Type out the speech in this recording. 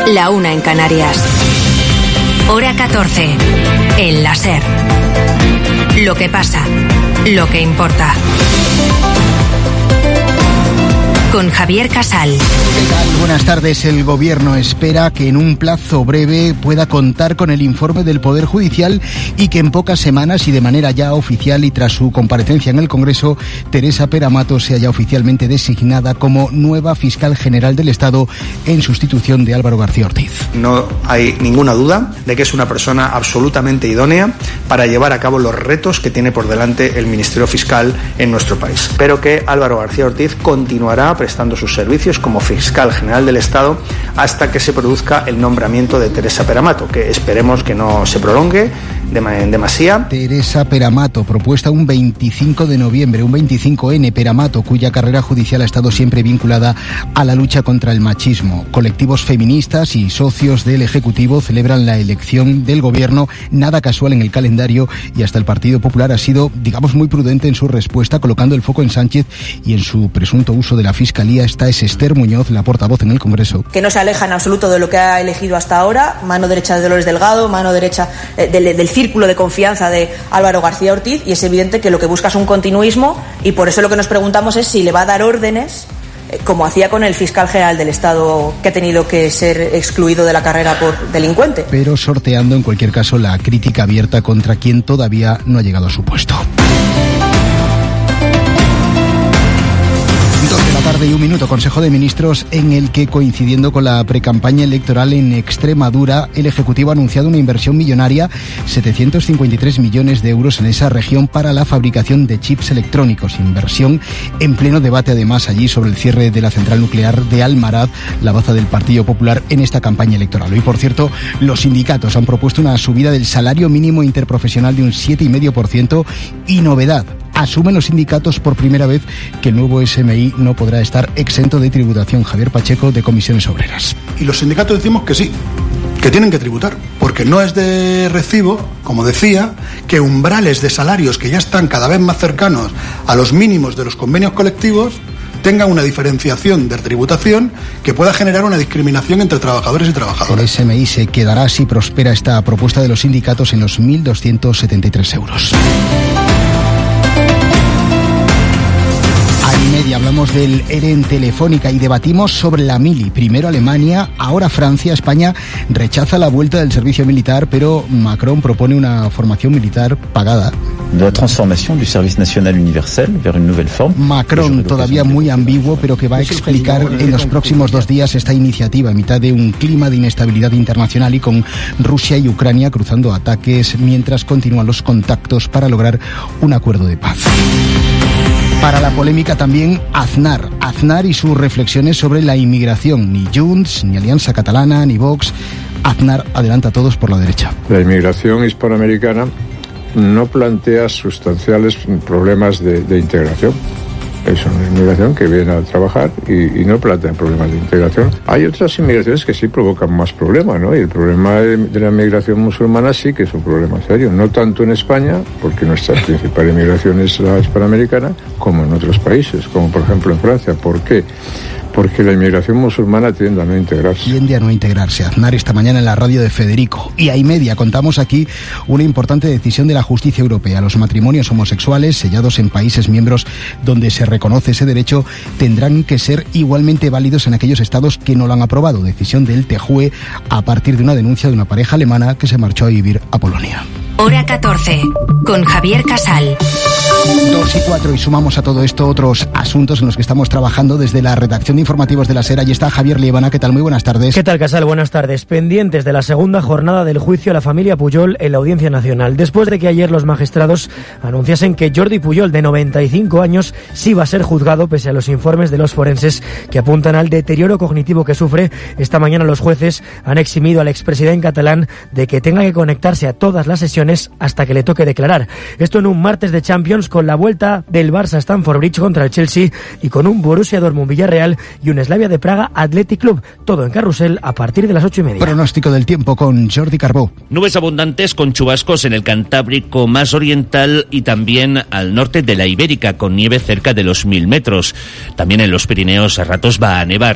La 1 en Canarias. Hora 14. El la SER. Lo que pasa, lo que importa. Con Javier Casal. ¿Qué tal? Buenas tardes. El Gobierno espera que en un plazo breve pueda contar con el informe del Poder Judicial y que en pocas semanas y de manera ya oficial y tras su comparecencia en el Congreso, Teresa Peramato sea ya oficialmente designada como nueva fiscal general del Estado en sustitución de Álvaro García Ortiz. No hay ninguna duda de que es una persona absolutamente idónea para llevar a cabo los retos que tiene por delante el Ministerio Fiscal en nuestro país. Espero que Álvaro García Ortiz continuará prestando sus servicios como fiscal general del Estado hasta que se produzca el nombramiento de Teresa Peramato, que esperemos que no se prolongue en demasía. Teresa Peramato, propuesta un 25 de noviembre, un 25N Peramato, cuya carrera judicial ha estado siempre vinculada a la lucha contra el machismo. Colectivos feministas y socios del Ejecutivo celebran la elección del Gobierno, nada casual en el calendario, y hasta el Partido Popular ha sido, digamos, muy prudente en su respuesta, colocando el foco en Sánchez y en su presunto uso de la Fiscalía. Esta es Esther Muñoz, la portavoz en el Congreso. Que no se aleja en absoluto de lo que ha elegido hasta ahora, mano derecha de Dolores Delgado, mano derecha del círculo de confianza de Álvaro García Ortiz, y es evidente que lo que busca es un continuismo, y por eso lo que nos preguntamos es si le va a dar órdenes, como hacía con el fiscal general del Estado, que ha tenido que ser excluido de la carrera por delincuente. Pero sorteando en cualquier caso la crítica abierta contra quien todavía no ha llegado a su puesto. 2 de la tarde y 1 minuto, Consejo de Ministros en el que, coincidiendo con la precampaña electoral en Extremadura, el Ejecutivo ha anunciado una inversión millonaria, 753 millones de euros en esa región para la fabricación de chips electrónicos. Inversión en pleno debate, además, allí sobre el cierre de la central nuclear de Almaraz, la baza del Partido Popular en esta campaña electoral. Hoy, por cierto, los sindicatos han propuesto una subida del salario mínimo interprofesional de un 7,5% y novedad. Asumen los sindicatos por primera vez que el nuevo SMI no podrá estar exento de tributación. Javier Pacheco, de Comisiones Obreras. Y los sindicatos decimos que sí, que tienen que tributar, porque no es de recibo, como decía, que umbrales de salarios que ya están cada vez más cercanos a los mínimos de los convenios colectivos tengan una diferenciación de tributación que pueda generar una discriminación entre trabajadores y trabajadoras. El SMI se quedará, si prospera esta propuesta de los sindicatos, en los 1.273 euros. Media, hablamos del ERE en Telefónica y debatimos sobre la mili. Primero Alemania, ahora Francia. España rechaza la vuelta del servicio militar, pero Macron propone una formación militar pagada. De la transformación del Servicio Nacional Universal vers una nueva forma. Macron, todavía muy ambiguo, pero que va a explicar en los próximos 2 días esta iniciativa en mitad de un clima de inestabilidad internacional y con Rusia y Ucrania cruzando ataques mientras continúan los contactos para lograr un acuerdo de paz. Para la polémica también Aznar y sus reflexiones sobre la inmigración. Ni Junts, ni Alianza Catalana, ni Vox. Aznar adelanta a todos por la derecha. La inmigración hispanoamericana no plantea sustanciales problemas de integración. Es una inmigración que viene a trabajar y no plantea problemas de integración. Hay otras inmigraciones que sí provocan más problemas, ¿no? Y el problema de la inmigración musulmana sí que es un problema serio. No tanto en España, porque nuestra principal inmigración es la hispanoamericana, como en otros países, como por ejemplo en Francia. ¿Por qué? Porque la inmigración musulmana tiende a no integrarse. Tiende a no integrarse. Aznar esta mañana en la radio de Federico. Y a media contamos aquí una importante decisión de la justicia europea. Los matrimonios homosexuales sellados en países miembros donde se reconoce ese derecho tendrán que ser igualmente válidos en aquellos estados que no lo han aprobado. Decisión del TJUE a partir de una denuncia de una pareja alemana que se marchó a vivir a Polonia. Hora 14, con Javier Casal. 2:04 y sumamos a todo esto otros asuntos en los que estamos trabajando desde la redacción de informativos de la SER. Allí está Javier Liebana. ¿Qué tal? Muy buenas tardes. ¿Qué tal, Casal? Buenas tardes. Pendientes de la segunda jornada del juicio a la familia Pujol en la Audiencia Nacional. Después de que ayer los magistrados anunciasen que Jordi Pujol, de 95 años, sí va a ser juzgado pese a los informes de los forenses que apuntan al deterioro cognitivo que sufre, esta mañana los jueces han eximido al expresidente catalán de que tenga que conectarse a todas las sesiones hasta que le toque declarar. Esto en un martes de Champions con la vuelta del Barça a Stamford Bridge contra el Chelsea y con un Borussia Dortmund Villarreal y un Slavia de Praga Athletic Club. Todo en carrusel a partir de las 8:30. Pronóstico del tiempo con Jordi Carbó. Nubes abundantes con chubascos en el Cantábrico más oriental y también al norte de la Ibérica, con nieve cerca de los 1000 metros. También en los Pirineos a ratos va a nevar.